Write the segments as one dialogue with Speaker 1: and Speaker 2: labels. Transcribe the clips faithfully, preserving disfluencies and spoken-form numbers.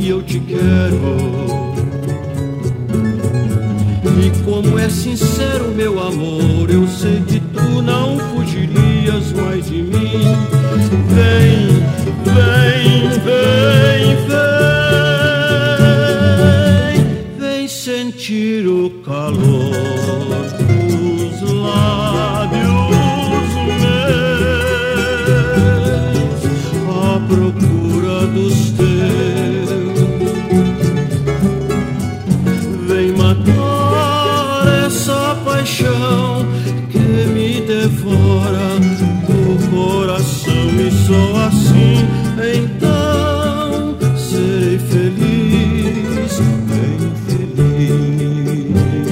Speaker 1: que eu te quero. E como é sincero meu amor, eu sei que tu não fugirias mais de mim. Vem, vem, vem, vem, vem sentir o calor dos lábios meus, à procura dos teus. Vem matar essa paixão que me devora o coração, e só assim então serei feliz, bem feliz.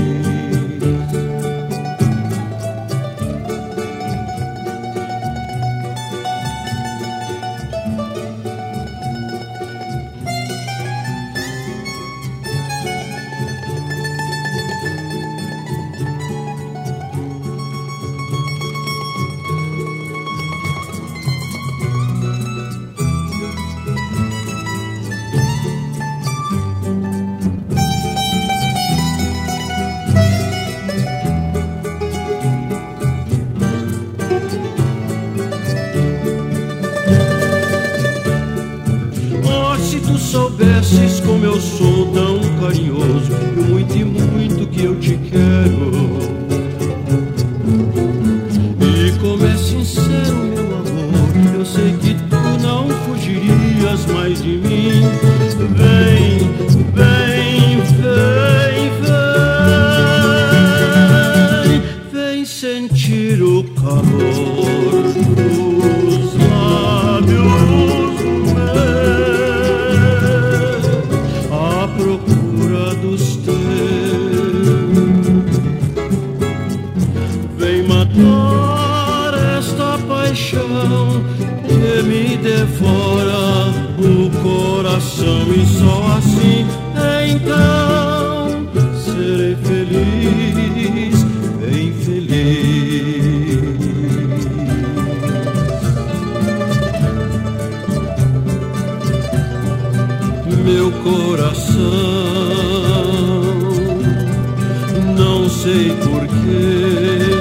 Speaker 1: Se tu soubesses como eu sou tão carinhoso, e muito e muito que eu te quero, e como é sincero meu amor, eu sei que tu não fugirias mais de mim. Vem, vem, vem, vem, vem sentir o calor dos lábios à procura dos teus. Vem matar esta paixão que me devora o coração, e só assim então serei feliz, bem feliz. Meu coração, não sei porquê,